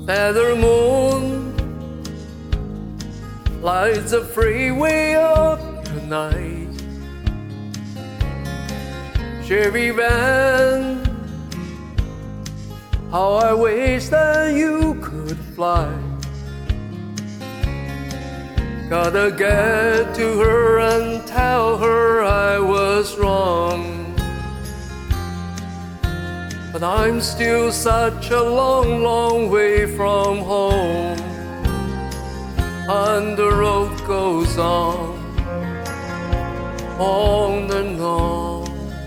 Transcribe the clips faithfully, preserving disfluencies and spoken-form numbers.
Feather moon lights the freeway up tonight. Chevy van, how I wish that you could fly. Gotta get to her and tell her I was wrong. But I'm still such a long, long way from home. And the road goes on, on and on,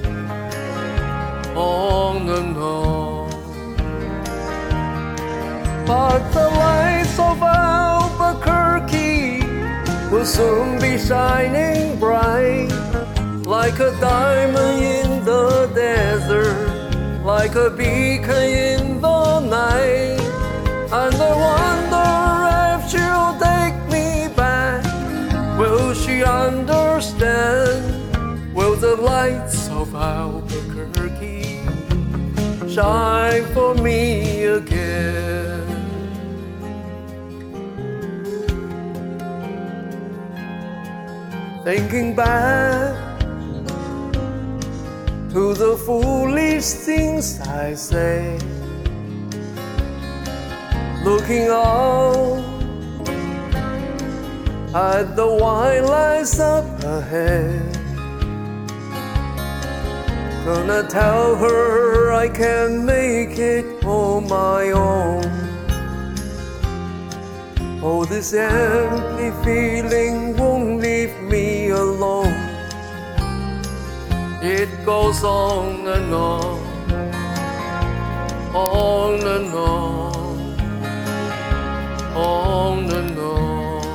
on and on. But the lights of Albuquerque will soon be shining bright, like a diamond in the desert, like a beacon in the night. And I wonder if she'll take me back. Will she understand? Will the lights of Albuquerque shine for me again? Thinking back to the foolish things I say, looking out at the white lights up ahead. Gonna tell her I can make it on my own. Oh, this empty feeling won't leave me alone. It goes on and on, on and on, on and on.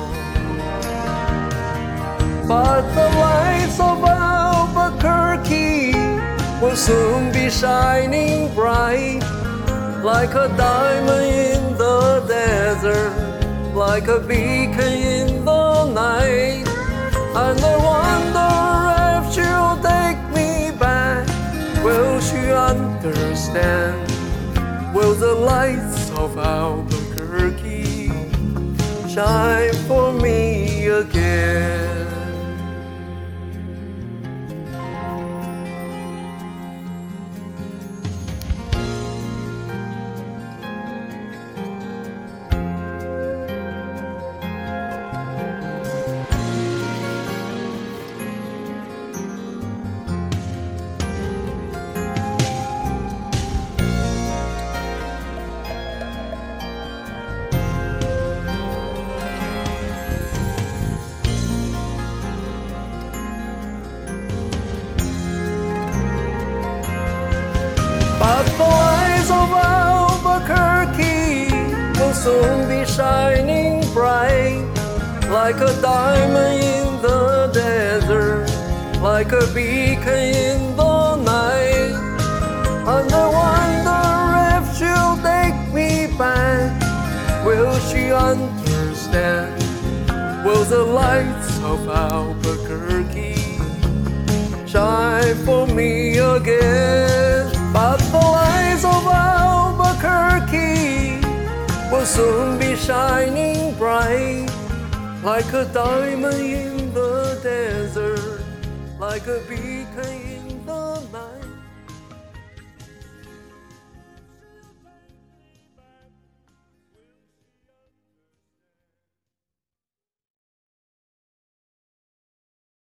But the lights of Albuquerque will soon be shining bright, like a diamond in the desert, like a beacon in the night. And I wonder if she'll take me back. Will she understand? Will the lights of Albuquerque shine for me again? But the lights of Albuquerque will soon be shining bright, like a diamond in the desert, like a beacon in the night. And I wonder if she'll take me back. Will she understand? Will the lights of Albuquerque shine for me again? But the lights of Albuquerque will soon be shining bright, like a diamond in the desert, like a beacon in